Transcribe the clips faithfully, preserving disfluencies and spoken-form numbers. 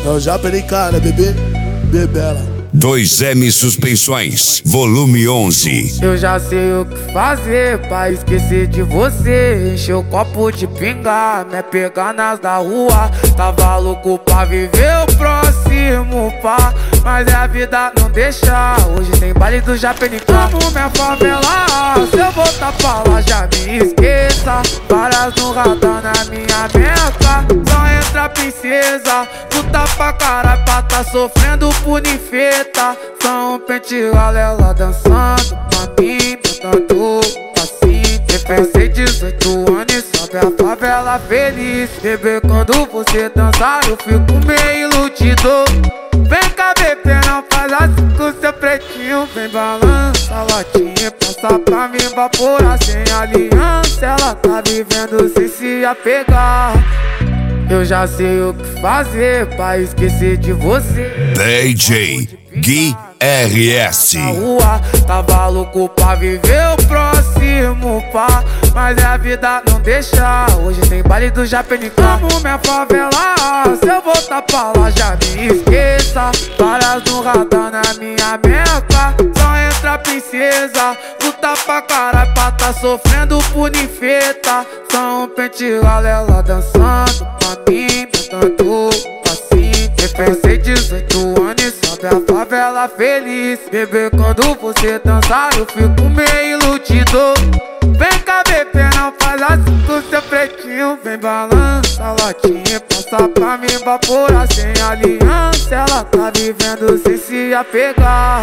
Não, já perei cara, bebê, bebela. dois M Suspensões, volume onze. Eu já sei o que fazer pra esquecer de você. Encher o copo de pinga, me pegar nas da rua. Tava louco pra viver o próximo, pá, mas a vida não deixa. Hoje tem baile do Japenicá. Como minha favela, se eu voltar pra lá já me esqueça. Várias no radar na minha meca. Só entra princesa, puta pra caralho pra tá sofrendo punifeta. Só um pente ela dançando pra mim, botando assim. Pensei dezoito anos e sobe a favela feliz. Bebê, quando você dançar eu fico meio iludido. Vem cá, bebê, não faz assim com seu pretinho. Vem balança a latinha, passa pra me evaporar sem aliança. Ela tá vivendo sem se apegar. Eu já sei o que fazer pra esquecer de você. D J Gui R S. Na rua, tava louco pra viver o próximo, pá, mas a vida não deixa. Hoje tem baile do Japenicá. Como minha favela, se eu voltar pra lá já me esqueça. Várias no radar na minha meca. Só entra princesa, luta pra caralho pra tá sofrendo punifeta. Só um pente ela dançando pra mim, botando assim. Pensei dezoito anos e sobe a favela feliz. Bebê, quando você dançar eu fico meio iludido. Vem cá, bebê, não faz assim com seu pretinho. Vem balança a latinha, passa pra me evaporar sem aliança. Ela tá vivendo sem se apegar.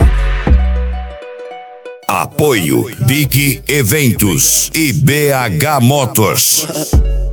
Apoio Big Eventos e B H Motos.